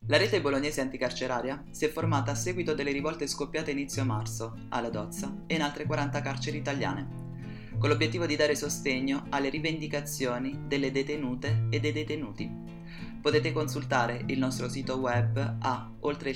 La rete bolognese anticarceraria si è formata a seguito delle rivolte scoppiate inizio marzo alla Dozza e in altre 40 carceri italiane, con l'obiettivo di dare sostegno alle rivendicazioni delle detenute e dei detenuti. Potete consultare il nostro sito web a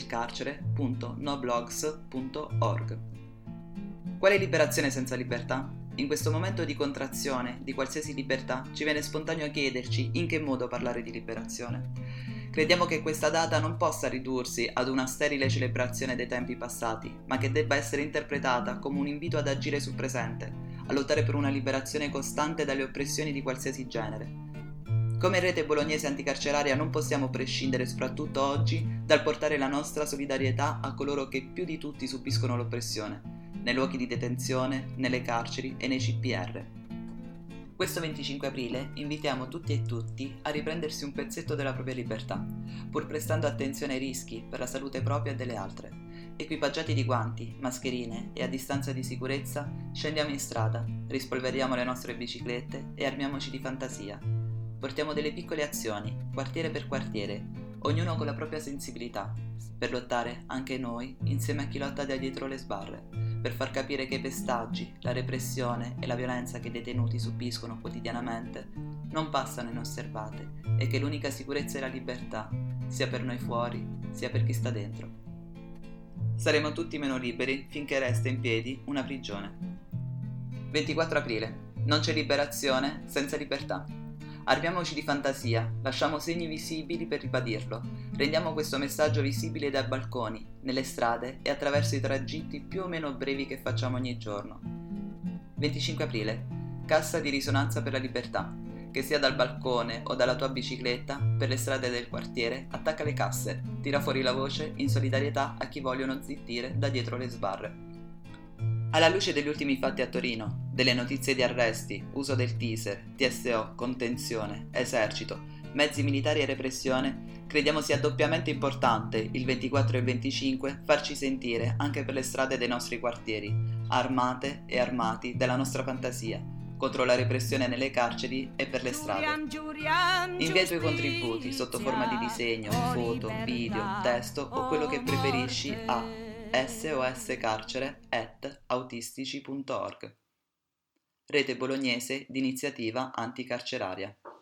oltreilcarcere.noblogs.org. Qual è liberazione senza libertà? In questo momento di contrazione di qualsiasi libertà ci viene spontaneo chiederci in che modo parlare di liberazione. Crediamo che questa data non possa ridursi ad una sterile celebrazione dei tempi passati, ma che debba essere interpretata come un invito ad agire sul presente, a lottare per una liberazione costante dalle oppressioni di qualsiasi genere. Come rete bolognese anticarceraria non possiamo prescindere, soprattutto oggi, dal portare la nostra solidarietà a coloro che più di tutti subiscono l'oppressione, nei luoghi di detenzione, nelle carceri e nei CPR. Questo 25 aprile invitiamo tutti e tutti a riprendersi un pezzetto della propria libertà, pur prestando attenzione ai rischi per la salute propria e delle altre. Equipaggiati di guanti, mascherine e a distanza di sicurezza, scendiamo in strada, rispolveriamo le nostre biciclette e armiamoci di fantasia. Portiamo delle piccole azioni, quartiere per quartiere, ognuno con la propria sensibilità, per lottare anche noi insieme a chi lotta da dietro le sbarre, per far capire che i pestaggi, la repressione e la violenza che i detenuti subiscono quotidianamente non passano inosservate e che l'unica sicurezza è la libertà, sia per noi fuori, sia per chi sta dentro. Saremo tutti meno liberi finché resta in piedi una prigione. 24 aprile. Non c'è liberazione senza libertà. Armiamoci di fantasia, lasciamo segni visibili per ribadirlo, rendiamo questo messaggio visibile dai balconi, nelle strade e attraverso i tragitti più o meno brevi che facciamo ogni giorno. 25 aprile. Cassa di risonanza per la libertà. Che sia dal balcone o dalla tua bicicletta, per le strade del quartiere, attacca le casse, tira fuori la voce in solidarietà a chi vogliono zittire da dietro le sbarre. Alla luce degli ultimi fatti a Torino, delle notizie di arresti, uso del teaser, TSO, contenzione, esercito, mezzi militari e repressione, crediamo sia doppiamente importante il 24 e il 25 farci sentire anche per le strade dei nostri quartieri, armate e armati della nostra fantasia, contro la repressione nelle carceri e per le strade. Invia i tuoi contributi sotto forma di disegno, foto, video, testo o quello che preferisci a soscarcere@autistici.org. Rete bolognese di iniziativa anticarceraria.